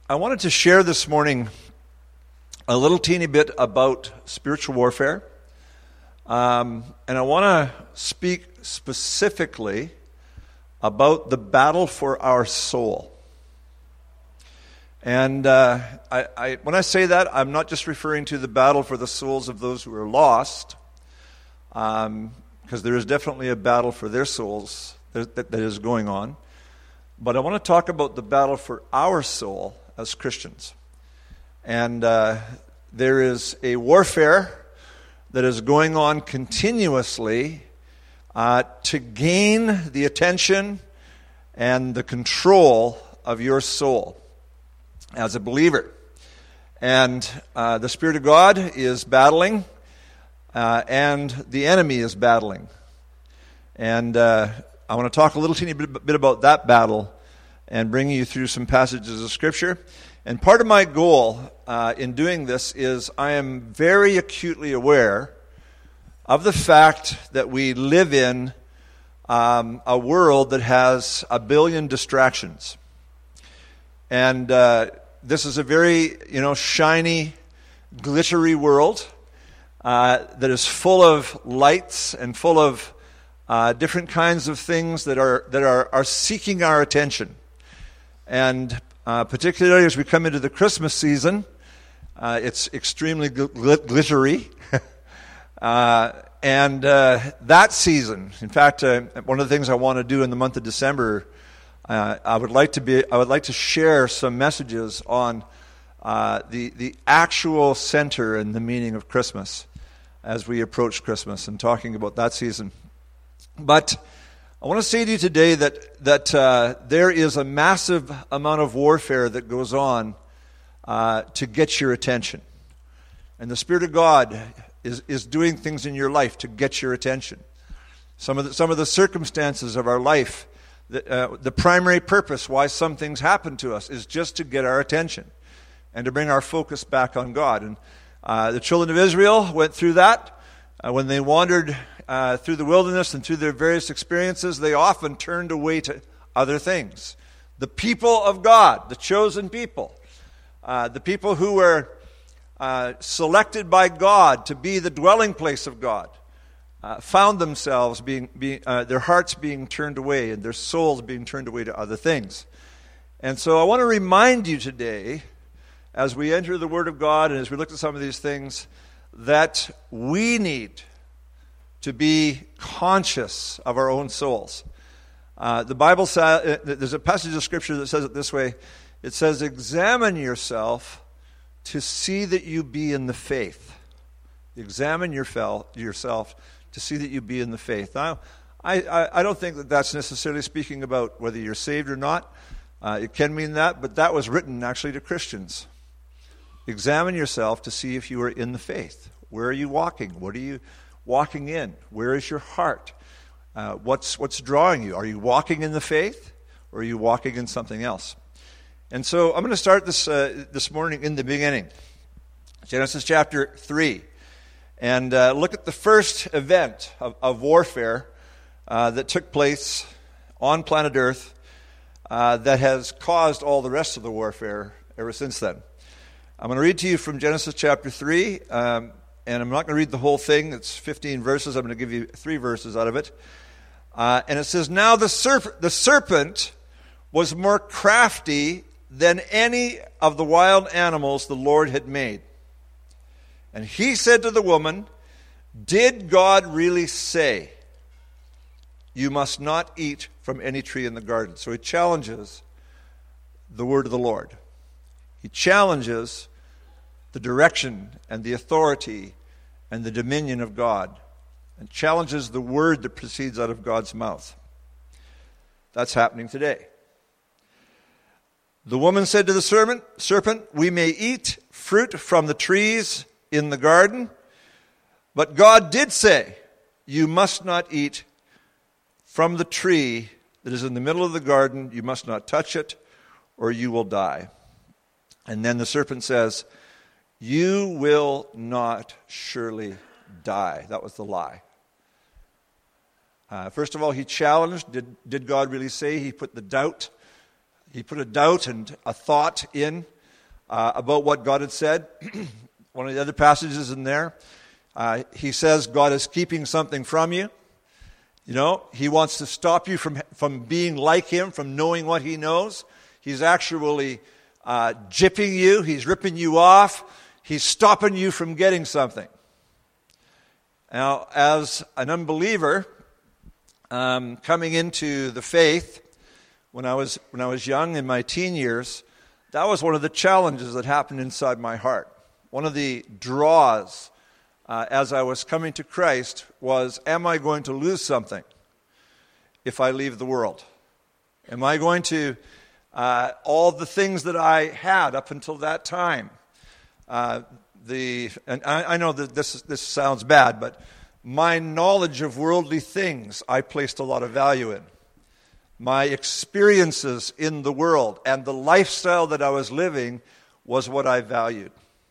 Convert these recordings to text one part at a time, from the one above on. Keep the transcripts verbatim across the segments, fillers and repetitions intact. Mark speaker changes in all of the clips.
Speaker 1: I wanted to share this morning a little teeny bit about spiritual warfare. Um, and I want to speak specifically about the battle for our soul. And uh, I, I, when I say that, I'm not just referring to the battle for the souls of those who are lost, um, because there is definitely a battle for their souls that, that, that is going on. But I want to talk about the battle for our soul as Christians. And uh, there is a warfare that is going on continuously uh, to gain the attention and the control of your soul as a believer. And uh, the Spirit of God is battling, uh, and the enemy is battling. And uh, I want to talk a little teeny bit, bit about that battle and bring you through some passages of Scripture. And part of my goal uh, in doing this is I am very acutely aware of the fact that we live in um, a world that has a billion distractions. And uh, this is a very, you know, shiny, glittery world uh, that is full of lights and full of uh, different kinds of things that are that are, are seeking our attention. And Uh, particularly as we come into the Christmas season, uh, it's extremely gl- gl- glittery. uh, and uh, that season, in fact, uh, one of the things I want to do in the month of December, uh, I would like to be, I would like to share some messages on uh, the the actual center and the meaning of Christmas as we approach Christmas and talking about that season. But I want to say to you today that that uh, there is a massive amount of warfare that goes on uh, to get your attention. And the Spirit of God is, is doing things in your life to get your attention. Some of the, some of the circumstances of our life, the, uh, the primary purpose why some things happen to us is just to get our attention and to bring our focus back on God. And uh, the children of Israel went through that uh, when they wandered Uh, through the wilderness and through their various experiences. They often turned away to other things. The people of God, the chosen people, uh, the people who were uh, selected by God to be the dwelling place of God, uh, found themselves being, being uh, their hearts being turned away and their souls being turned away to other things. And so I want to remind you today, as we enter the Word of God and as we look at some of these things, that we need to be conscious of our own souls. Uh, the Bible says, there's a passage of Scripture that says it this way. It says, examine yourself to see that you be in the faith. Examine your fel- yourself to see that you be in the faith. Now, I, I, I don't think that that's necessarily speaking about whether you're saved or not. Uh, it can mean that, but that was written actually to Christians. Examine yourself to see if you are in the faith. Where are you walking? What are you walking in? Where is your heart? Uh, what's what's drawing you? Are you walking in the faith, or are you walking in something else? And so I'm going to start this uh, this morning in the beginning, Genesis chapter three, and uh, look at the first event of, of warfare uh, that took place on planet Earth uh, that has caused all the rest of the warfare ever since then. I'm going to read to you from Genesis chapter three. Um, And I'm not going to read the whole thing. It's fifteen verses. I'm going to give you three verses out of it. Uh, and it says, Now the, serp- the serpent was more crafty than any of the wild animals the Lord had made. And he said to the woman, Did God really say, you must not eat from any tree in the garden? So he challenges the word of the Lord. He challenges the direction and the authority and the dominion of God, and challenges the word that proceeds out of God's mouth. That's happening today. The woman said to the serpent, serpent, we may eat fruit from the trees in the garden, but God did say, you must not eat from the tree that is in the middle of the garden. You must not touch it, or you will die. And then the serpent says, you will not surely die. That was the lie. Uh, first of all, he challenged, did, did God really say? He put the doubt, he put a doubt and a thought in uh, about what God had said. One of the other passages in there, uh, he says God is keeping something from you. You know, he wants to stop you from, from being like him, from knowing what he knows. He's actually uh, gypping you. He's ripping you off. He's stopping you from getting something. Now, as an unbeliever, um, coming into the faith, when I was when I was young in my teen years, that was one of the challenges that happened inside my heart. One of the draws uh, as I was coming to Christ was, am I going to lose something if I leave the world? Am I going to, uh, all the things that I had up until that time, uh, the and I, I know that this this sounds bad, but my knowledge of worldly things I placed a lot of value in. My experiences in the world and the lifestyle that I was living was what I valued.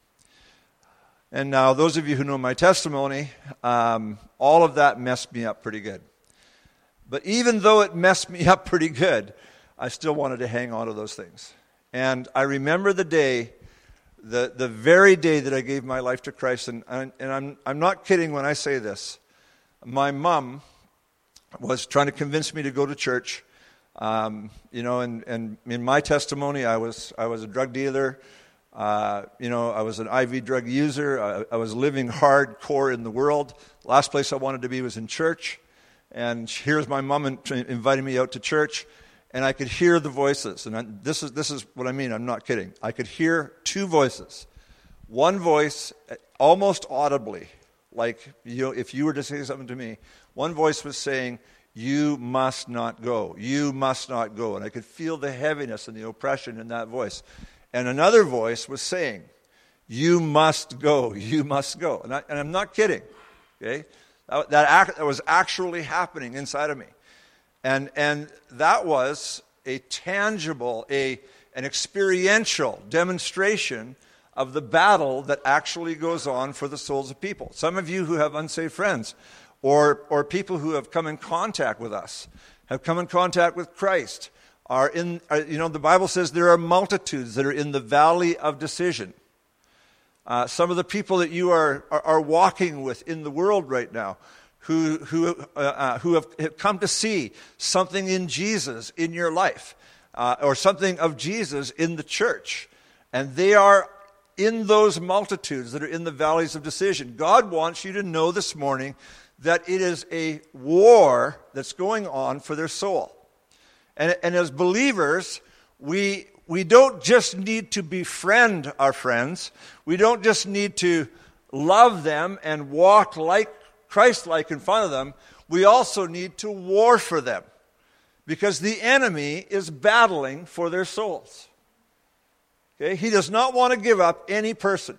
Speaker 1: And now, those of you who know my testimony, um, all of that messed me up pretty good. But even though it messed me up pretty good, I still wanted to hang on to those things. And I remember the day, the, the very day that I gave my life to Christ, and, and I'm, I'm not kidding when I say this. My mom was trying to convince me to go to church. Um, you know, and, and in my testimony, I was I was a drug dealer. Uh, you know, I was an I V drug user. I, I was living hardcore in the world. Last place I wanted to be was in church. And here's my mom in, inviting me out to church, and I could hear the voices. And I, this is this is what I mean. I'm not kidding. I could hear two voices. One voice, almost audibly, like you know, if you were to say something to me, one voice was saying, "You must not go. You must not go." And I could feel the heaviness and the oppression in that voice. And another voice was saying, "You must go. You must go." And, I, and I'm not kidding. Okay, that that, act, that was actually happening inside of me, and and that was a tangible, a an experiential demonstration of the battle that actually goes on for the souls of people. Some of you who have unsaved friends, or or people who have come in contact with us, have come in contact with Christ, are in, are, you know, the Bible says there are multitudes that are in the valley of decision. Uh, some of the people that you are, are, are walking with in the world right now, who who uh, uh, who have, have come to see something in Jesus in your life, uh, or something of Jesus in the church, and they are in those multitudes that are in the valleys of decision. God wants you to know this morning that it is a war that's going on for their soul. And, and as believers, we we don't just need to befriend our friends. We don't just need to love them and walk like Christ-like in front of them. We also need to war for them, because the enemy is battling for their souls. Okay? He does not want to give up any person.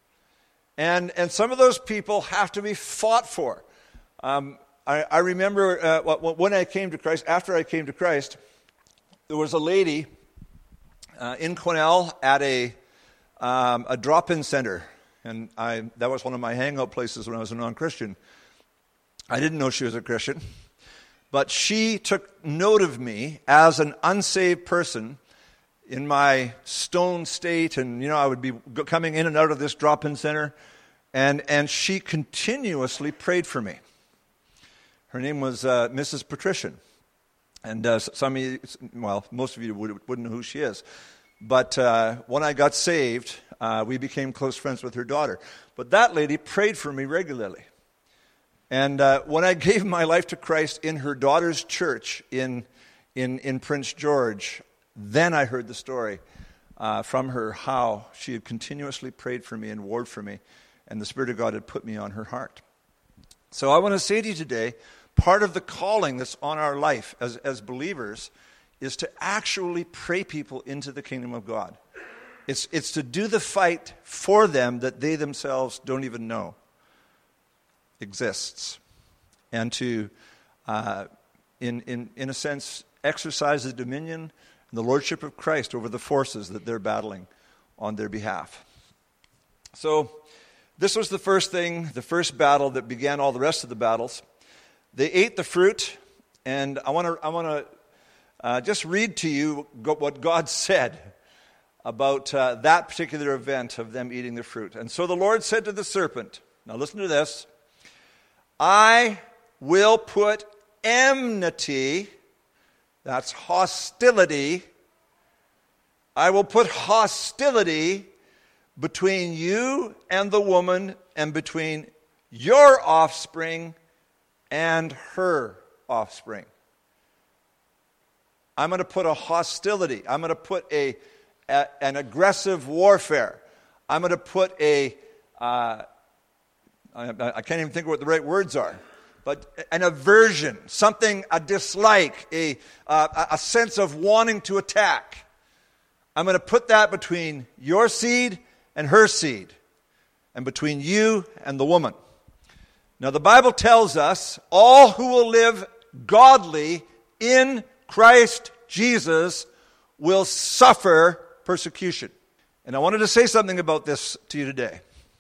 Speaker 1: And, and some of those people have to be fought for. Um, I, I remember uh, when I came to Christ, after I came to Christ, there was a lady uh, in Quesnel at a um, a drop-in center, and I that was one of my hangout places when I was a non-Christian. I didn't know she was a Christian, but she took note of me as an unsaved person in my stone state, and you know I would be coming in and out of this drop-in center, and and she continuously prayed for me. Her name was uh, Missus Patrician. And uh, some of you, well, most of you would, wouldn't know who she is. But uh, when I got saved, uh, we became close friends with her daughter. But that lady prayed for me regularly. And uh, when I gave my life to Christ in her daughter's church in in, in Prince George, then I heard the story uh, from her, how she had continuously prayed for me and warred for me, and the Spirit of God had put me on her heart. So I want to say to you today, part of the calling that's on our life as, as believers is to actually pray people into the kingdom of God. It's, it's to do the fight for them that they themselves don't even know exists. And to, uh, in, in, in a sense, exercise the dominion and the lordship of Christ over the forces that they're battling on their behalf. So this was the first thing, the first battle that began all the rest of the battles. They ate the fruit, and I want to I want to uh, just read to you what God said about uh, that particular event of them eating the fruit. And so the Lord said to the serpent, now listen to this, I will put enmity, that's hostility, I will put hostility between you and the woman and between your offspring and her offspring. I'm going to put a hostility. I'm going to put a, a an aggressive warfare. I'm going to put a, uh, I, I can't even think of what the right words are, but an aversion, something, a dislike, a, uh, a sense of wanting to attack. I'm going to put that between your seed and her seed, and between you and the woman. Now the Bible tells us all who will live godly in Christ Jesus will suffer persecution. And I wanted to say something about this to you today.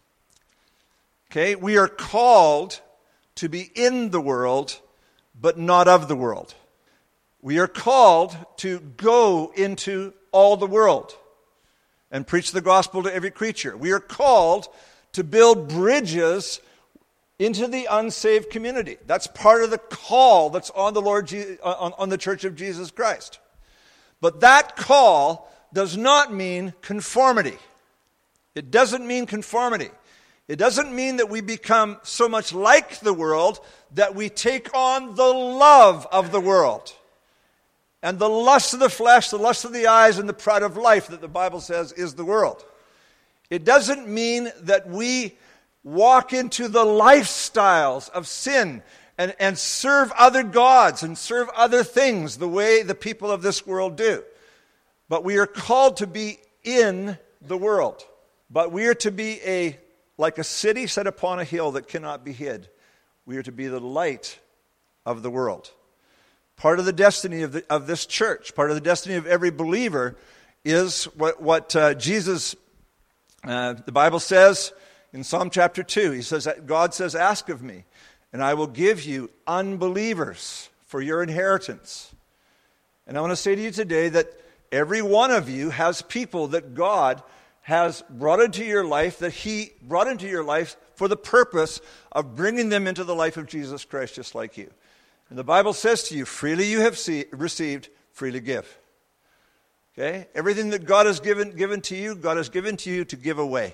Speaker 1: Okay, we are called to be in the world, but not of the world. We are called to go into all the world and preach the gospel to every creature. We are called to build bridges into the unsaved community. That's part of the call that's on the Lord, Je- on, on the Church of Jesus Christ. But that call does not mean conformity. It doesn't mean conformity. It doesn't mean that we become so much like the world that we take on the love of the world and the lust of the flesh, the lust of the eyes, and the pride of life that the Bible says is the world. It doesn't mean that we walk into the lifestyles of sin and, and serve other gods and serve other things the way the people of this world do. But we are called to be in the world. But we are to be a like a city set upon a hill that cannot be hid. We are to be the light of the world. Part of the destiny of, the, of this church, part of the destiny of every believer is what, what uh, Jesus, uh, the Bible says, in Psalm chapter two, he says, God says, ask of me, and I will give you unbelievers for your inheritance. And I want to say to you today that every one of you has people that God has brought into your life, that he brought into your life for the purpose of bringing them into the life of Jesus Christ just like you. And the Bible says to you, freely you have see, received, freely give. Okay? Everything that God has given, given to you, God has given to you to give away.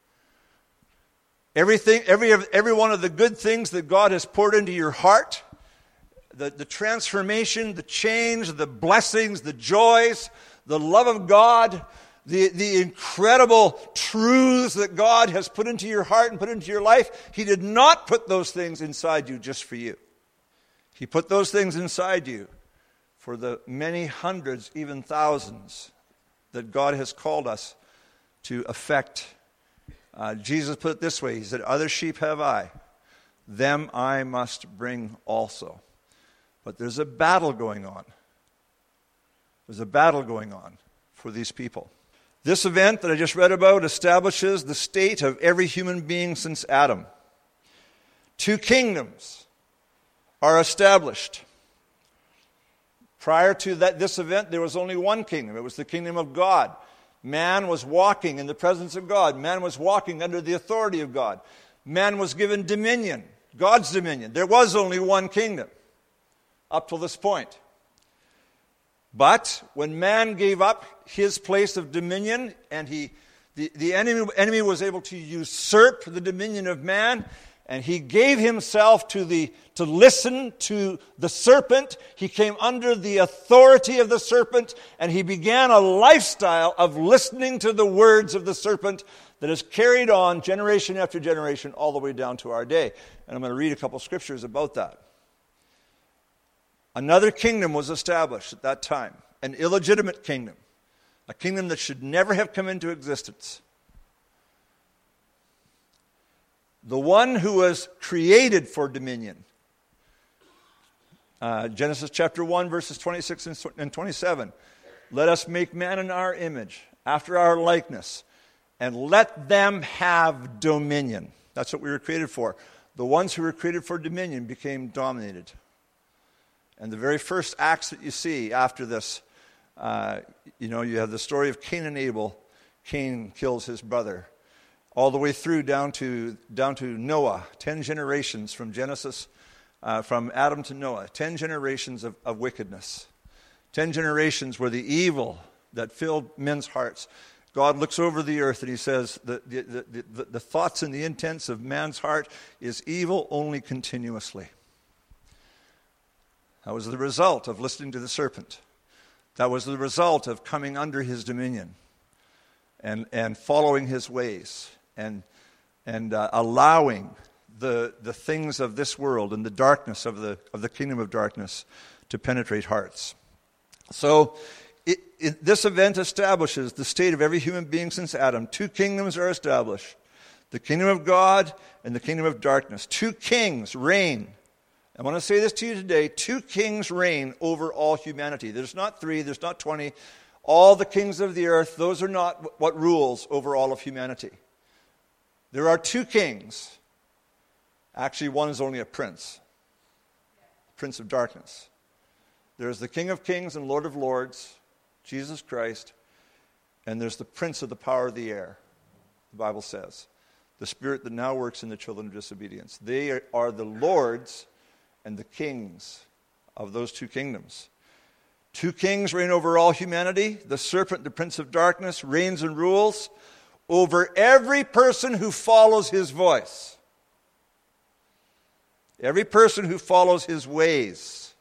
Speaker 1: Everything, every, every one of the good things that God has poured into your heart, the, the transformation, the change, the blessings, the joys, the love of God, the, the incredible truths that God has put into your heart and put into your life, He did not put those things inside you just for you. He put those things inside you for the many hundreds, even thousands, that God has called us to affect. Uh, Jesus put it this way, He said, other sheep have I, them I must bring also. But there's a battle going on. There's a battle going on for these people. This event that I just read about establishes the state of every human being since Adam. Two kingdoms are established. Prior to that, this event, there was only one kingdom. It was the kingdom of God. Man was walking in the presence of God. Man was walking under the authority of God. Man was given dominion, God's dominion. There was only one kingdom up till this point. But when man gave up his place of dominion and he, the, the enemy, enemy was able to usurp the dominion of man, and he gave himself to the to listen to the serpent. He came under the authority of the serpent, and he began a lifestyle of listening to the words of the serpent that is carried on generation after generation all the way down to our day. And I'm going to read a couple scriptures about that. Another kingdom was established at that time, an illegitimate kingdom, a kingdom that should never have come into existence. The one who was created for dominion. Uh, Genesis chapter one, verses twenty-six and twenty-seven. Let us make man in our image, after our likeness, and let them have dominion. That's what we were created for. The ones who were created for dominion became dominated. And the very first acts that you see after this, uh, you know, you have the story of Cain and Abel, Cain kills his brother, all the way through down to down to Noah, ten generations from Genesis, uh, from Adam to Noah, ten generations of, of wickedness, ten generations where the evil that filled men's hearts. God looks over the earth and he says, the, the, the, the, the thoughts and the intents of man's heart is evil only continuously. That was the result of listening to the serpent. That was the result of coming under his dominion and, and following his ways and, and uh, allowing the, the things of this world and the darkness of the, of the kingdom of darkness to penetrate hearts. So, It, it, this event establishes the state of every human being since Adam. Two kingdoms are established. The kingdom of God and the kingdom of darkness. Two kings reign. I want to say this to you today. Two kings reign over all humanity. There's not three, there's not twenty. All the kings of the earth, those are not what rules over all of humanity. There are two kings. Actually, one is only a prince. Prince of darkness. There's the King of kings and Lord of lords, Jesus Christ, and there's the prince of the power of the air, the Bible says, the spirit that now works in the children of disobedience. They are, are the lords and the kings of those two kingdoms. Two kings reign over all humanity. The serpent, the prince of darkness, reigns and rules over every person who follows his voice. Every person who follows his ways.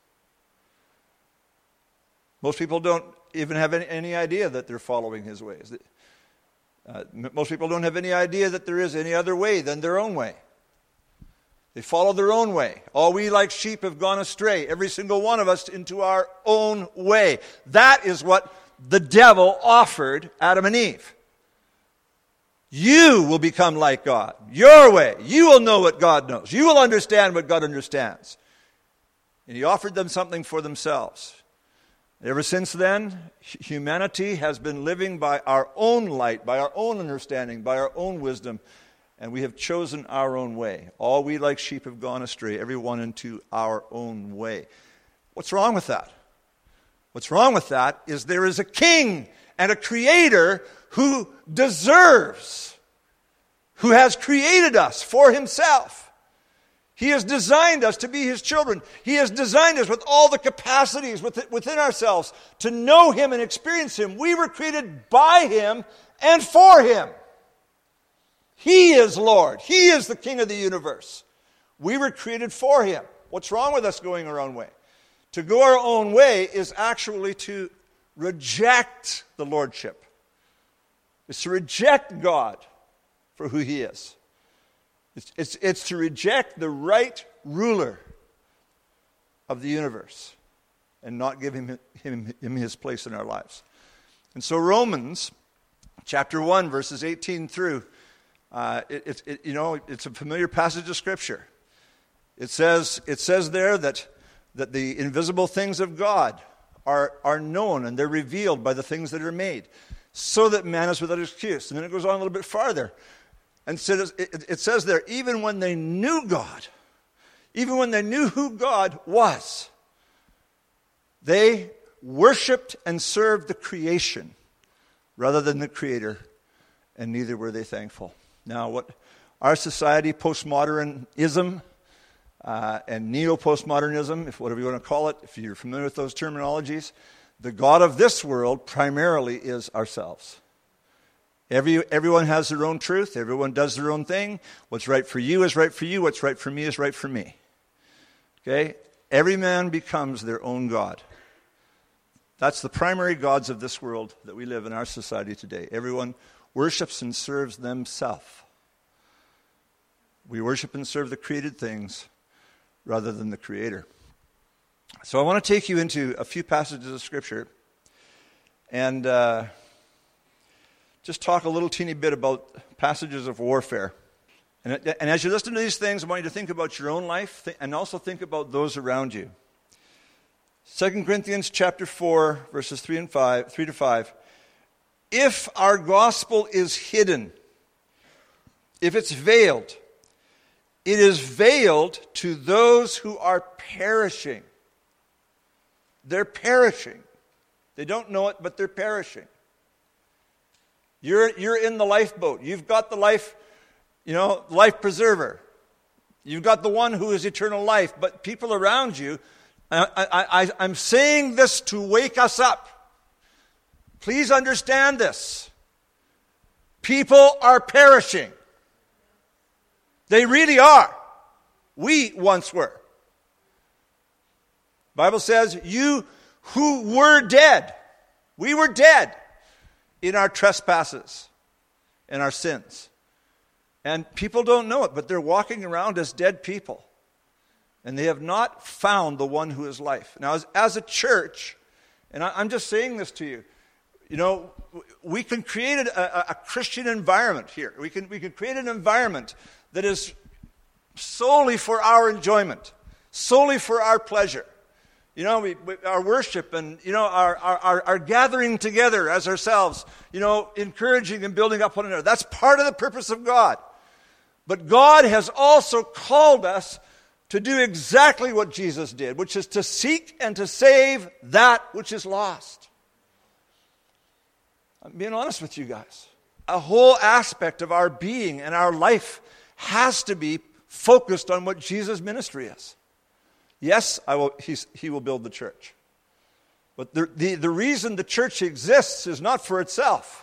Speaker 1: Most people don't even have any, any idea that they're following his ways. Uh, most people don't have any idea that there is any other way than their own way. They follow their own way. All we like sheep have gone astray, every single one of us, into our own way. That is what the devil offered Adam and Eve. You will become like God. Your way. You will know what God knows. You will understand what God understands. And he offered them something for themselves. Ever since then, humanity has been living by our own light, by our own understanding, by our own wisdom, and we have chosen our own way. All we like sheep have gone astray, every one into our own way. What's wrong with that? What's wrong with that is there is a king and a creator who deserves, who has created us for himself. He has designed us to be his children. He has designed us with all the capacities within ourselves to know him and experience him. We were created by him and for him. He is Lord. He is the King of the universe. We were created for him. What's wrong with us going our own way? To go our own way is actually to reject the lordship. It's to reject God for who he is. It's, it's, it's to reject the right ruler of the universe and not give him, him, him his place in our lives. And so Romans chapter one, verses eighteen through, uh, it, it, it, you know, it's a familiar passage of Scripture. It says, it says there that, that the invisible things of God are, are known and they're revealed by the things that are made, so that man is without excuse. And then it goes on a little bit farther. And it says there, even when they knew God, even when they knew who God was, they worshipped and served the creation rather than the Creator, and neither were they thankful. Now, what our society, postmodernism uh, and neo-postmodernism, if whatever you want to call it, if you're familiar with those terminologies, the God of this world primarily is ourselves. Every, everyone has their own truth. Everyone does their own thing. What's right for you is right for you. What's right for me is right for me. Okay? Every man becomes their own God. That's the primary gods of this world that we live in our society today. Everyone worships and serves themselves. We worship and serve the created things rather than the Creator. So I want to take you into a few passages of Scripture and uh, just talk a little teeny bit about passages of warfare. And, and as you listen to these things, I want you to think about your own life and also think about those around you. Second Corinthians chapter four, verses three and five, three to five. If our gospel is hidden, if it's veiled, it is veiled to those who are perishing. They're perishing. They don't know it, but they're perishing. You're, you're in the lifeboat. You've got the life, you know, life preserver. You've got the one who is eternal life. But people around you, I, I, I, I'm saying this to wake us up. Please understand this. People are perishing. They really are. We once were. The Bible says, you who were dead, we were dead in our trespasses and our sins. And people don't know it, but they're walking around as dead people. And they have not found the one who is life. Now, as, as a church, and I, I'm just saying this to you, you know, we can create a, a, a Christian environment here. We can, we can create an environment that is solely for our enjoyment, solely for our pleasure. You know, we, we, our worship and, you know, our, our, our gathering together as ourselves, you know, encouraging and building up one another. That's part of the purpose of God. But God has also called us to do exactly what Jesus did, which is to seek and to save that which is lost. I'm being honest with you guys. A whole aspect of our being and our life has to be focused on what Jesus' ministry is. Yes, I will, he's, he will build the church. But the, the, the reason the church exists is not for itself.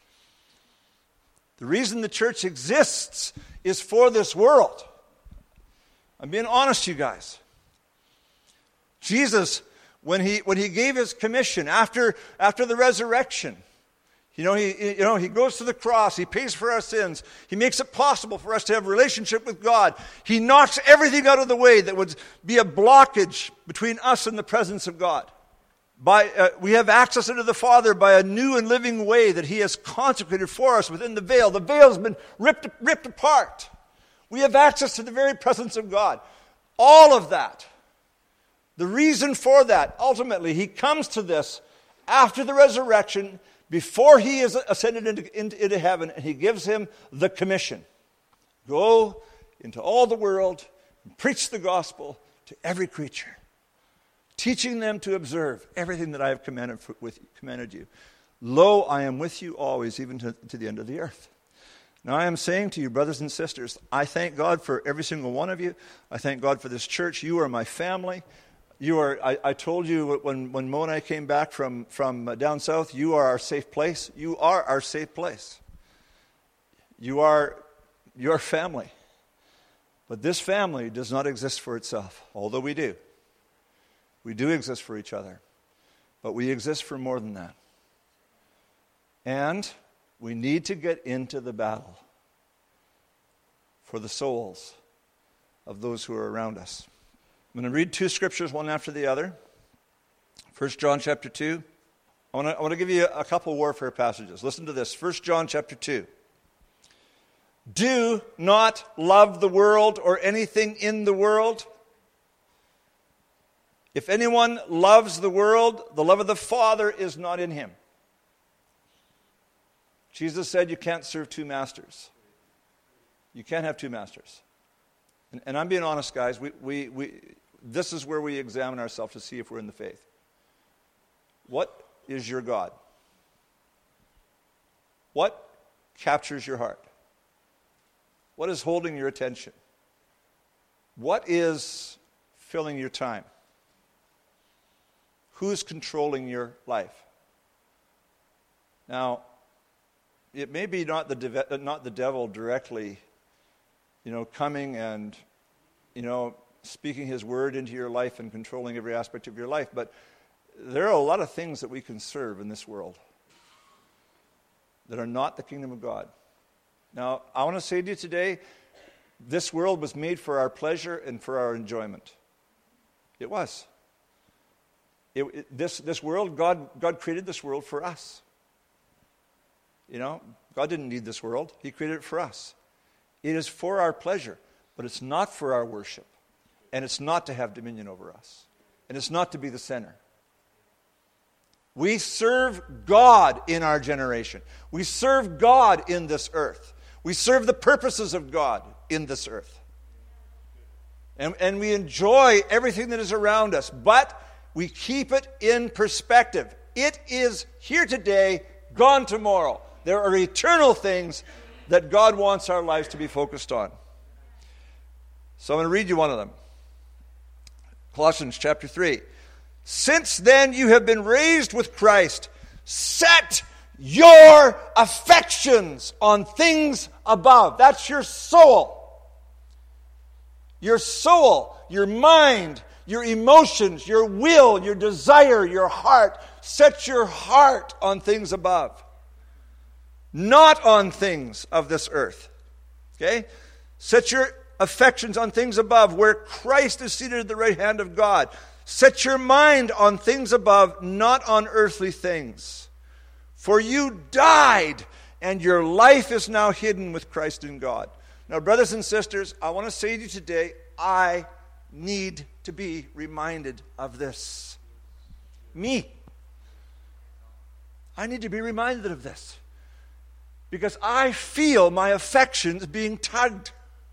Speaker 1: The reason the church exists is for this world. I'm being honest, you guys. Jesus, when he, when he gave his commission after, after the resurrection, You know, he, you know, he goes to the cross. He pays for our sins. He makes it possible for us to have a relationship with God. He knocks everything out of the way that would be a blockage between us and the presence of God. By, uh, we have access into the Father by a new and living way that he has consecrated for us within the veil. The veil has been ripped, ripped apart. We have access to the very presence of God. All of that. The reason for that, ultimately, he comes to this after the resurrection, before he is ascended into, into, into heaven, and he gives him the commission. Go into all the world and preach the gospel to every creature, teaching them to observe everything that I have commanded, for, with, commanded you. Lo, I am with you always, even to, to the end of the earth. Now I am saying to you, brothers and sisters, I thank God for every single one of you. I thank God for this church. You are my family. You are. I, I told you when, when Mo and I came back from, from down south, you are our safe place. You are our safe place. You are your family. But this family does not exist for itself, although we do. We do exist for each other. But we exist for more than that. And we need to get into the battle for the souls of those who are around us. I'm going to read two scriptures, one after the other. First John chapter two. I want to, I want to give you a couple warfare passages. Listen to this. First John chapter two. Do not love the world or anything in the world. If anyone loves the world, the love of the Father is not in him. Jesus said you can't serve two masters. You can't have two masters. And, and I'm being honest, guys. We, we, we, this is where we examine ourselves to see if we're in the faith. What is your God? What captures your heart? What is holding your attention? What is filling your time? Who's controlling your life? Now, it may be not the de- not the devil directly, you know, coming and, you know, speaking his word into your life and controlling every aspect of your life, but there are a lot of things that we can serve in this world that are not the kingdom of God. Now, I want to say to you today, this world was made for our pleasure and for our enjoyment. It was. It, it, this, this world, God, God created this world for us. You know, God didn't need this world. He created it for us. It is for our pleasure, but it's not for our worship. And it's not to have dominion over us. And it's not to be the center. We serve God in our generation. We serve God in this earth. We serve the purposes of God in this earth. And, and we enjoy everything that is around us, but we keep it in perspective. It is here today, gone tomorrow. There are eternal things that God wants our lives to be focused on. So I'm going to read you one of them. Colossians chapter three. Since then you have been raised with Christ. Set your affections on things above. That's your soul. Your soul, your mind, your emotions, your will, your desire, your heart. Set your heart on things above. Not on things of this earth. Okay? Set your affections on things above, where Christ is seated at the right hand of God. Set your mind on things above, not on earthly things. For you died, and your life is now hidden with Christ in God. Now, brothers and sisters, I want to say to you today, I need to be reminded of this. Me. I need to be reminded of this. Because I feel my affections being tugged.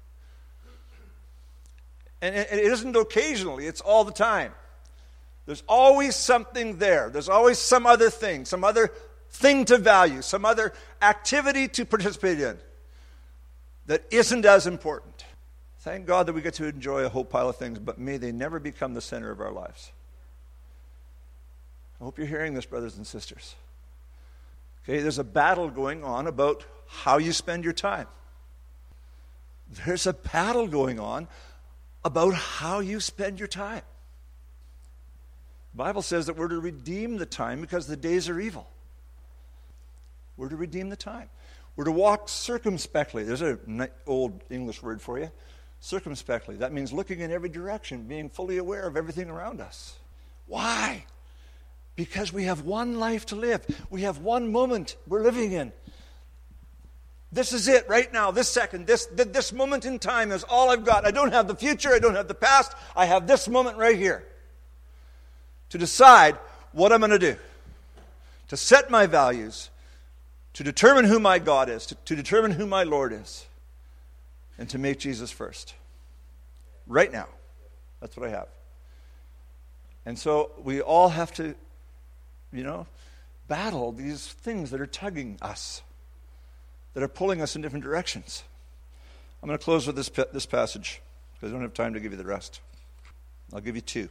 Speaker 1: And it isn't occasionally, it's all the time. There's always something there. There's always some other thing, some other thing to value, some other activity to participate in that isn't as important. Thank God that we get to enjoy a whole pile of things, but may they never become the center of our lives. I hope you're hearing this, brothers and sisters. Okay, there's a battle going on about how you spend your time. There's a battle going on about how you spend your time. The Bible says that we're to redeem the time because the days are evil. We're to redeem the time. We're to walk circumspectly. There's an old English word for you. Circumspectly. That means looking in every direction, being fully aware of everything around us. Why? Because we have one life to live. We have one moment we're living in. This is it right now, this second, this, this moment in time is all I've got. I don't have the future, I don't have the past. I have this moment right here to decide what I'm going to do, to set my values, to determine who my God is, to, to determine who my Lord is, and to make Jesus first. Right now. That's what I have. And so we all have to, you know, battle these things that are tugging us, that are pulling us in different directions. I'm going to close with this this passage because I don't have time to give you the rest. I'll give you two.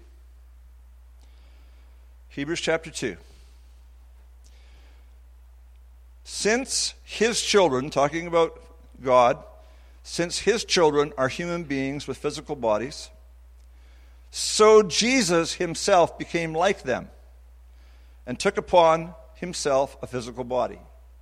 Speaker 1: Hebrews chapter two. Since his children, talking about God, since his children are human beings with physical bodies, so Jesus himself became like them and took upon himself a physical body.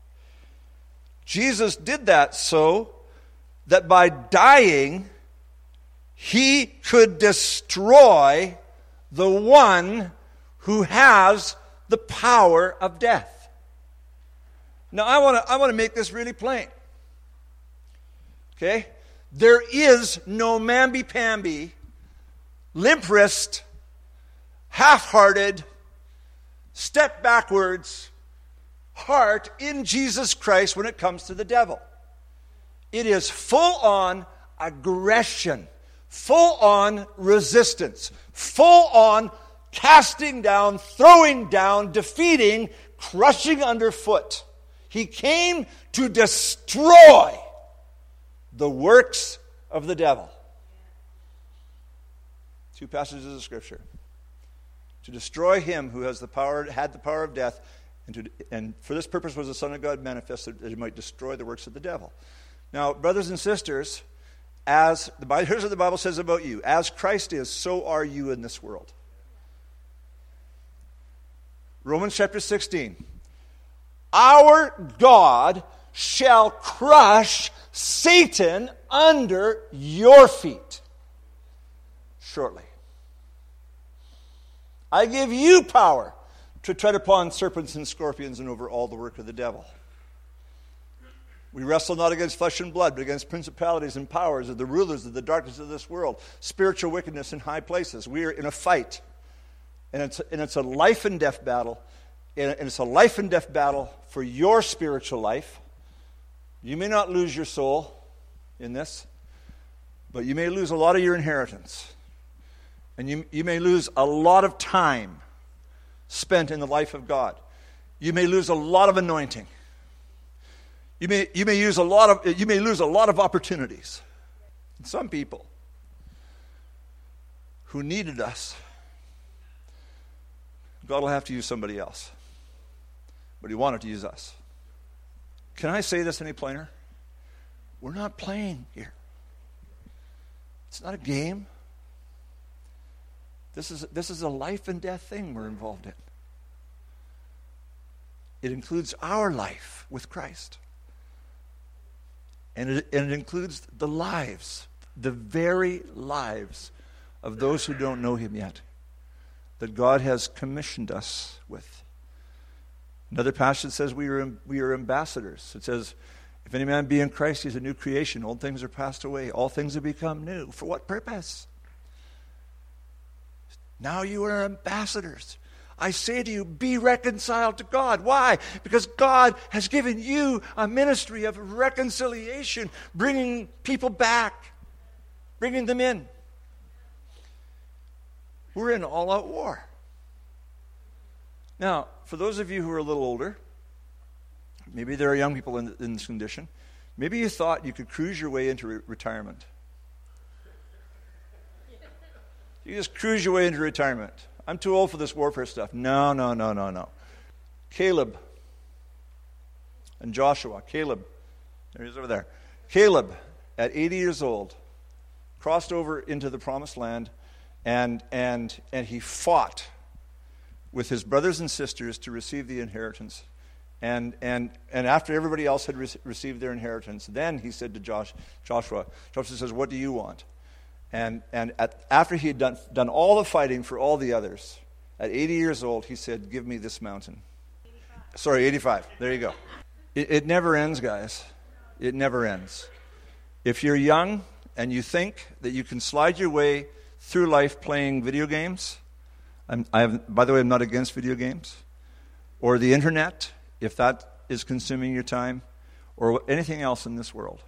Speaker 1: Jesus did that so that by dying, he could destroy the one who has the power of death. Now, I want to I want to make this really plain. Okay? There is no mamby-pamby, limp wrist, half-hearted, step backwards heart in Jesus Christ when it comes to the devil. It is full-on aggression, full-on resistance, full-on casting down, throwing down, defeating, crushing underfoot. He came to destroy the works of the devil. Two passages of Scripture. To destroy him who has the power, had the power of death, and, to, and for this purpose was the Son of God manifested, that he might destroy the works of the devil. Now, brothers and sisters, as the Bible, here's what the Bible says about you. As Christ is, so are you in this world. Romans chapter sixteen. Our God shall crush Satan under your feet shortly. I give you power to tread upon serpents and scorpions and over all the work of the devil. We wrestle not against flesh and blood, but against principalities and powers of the rulers of the darkness of this world, spiritual wickedness in high places. We are in a fight, and it's, and it's a life and death battle, and it's a life and death battle for your spiritual life. You may not lose your soul in this, but you may lose a lot of your inheritance. And you, you may lose a lot of time spent in the life of God. You may lose a lot of anointing. You may, you may use a lot of, you may lose a lot of opportunities. And some people who needed us, God will have to use somebody else. But he wanted to use us. Can I say this any plainer? We're not playing here. It's not a game. This is, this is a life and death thing we're involved in. It includes our life with Christ. And it, and it includes the lives, the very lives of those who don't know him yet, that God has commissioned us with. Another passage says we are, we are ambassadors. It says, if any man be in Christ, he's a new creation. Old things are passed away. All things have become new. For what purpose? Now you are ambassadors. I say to you, be reconciled to God. Why? Because God has given you a ministry of reconciliation, bringing people back, bringing them in. We're in all-out war. Now, for those of you who are a little older, maybe there are young people in, in this condition, maybe you thought you could cruise your way into re- retirement. You just cruise your way into retirement. I'm too old for this warfare stuff. No, no, no, no, no. Caleb and Joshua. Caleb, there he is over there. Caleb, at eighty years old, crossed over into the promised land, and and and he fought with his brothers and sisters to receive the inheritance. And and and after everybody else had re- received their inheritance, then he said to Josh, Joshua, Joshua says, what do you want? And and at, after he had done, done all the fighting for all the others, at eighty years old, he said, give me this mountain. eighty-five. Sorry, eighty-five. There you go. It, it never ends, guys. It never ends. If you're young and you think that you can slide your way through life playing video games, I'm, I have, by the way, I'm not against video games, or the internet, if that is consuming your time, or anything else in this world.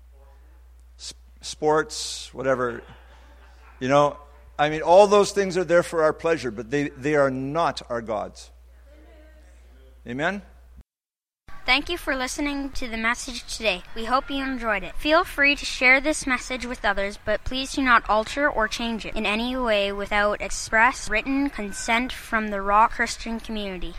Speaker 1: Sports, whatever. You know, I mean, all those things are there for our pleasure, but they, they are not our gods. Amen?
Speaker 2: Thank you for listening to the message today. We hope you enjoyed it. Feel free to share this message with others, but please do not alter or change it in any way without express written consent from the Rock Christian community.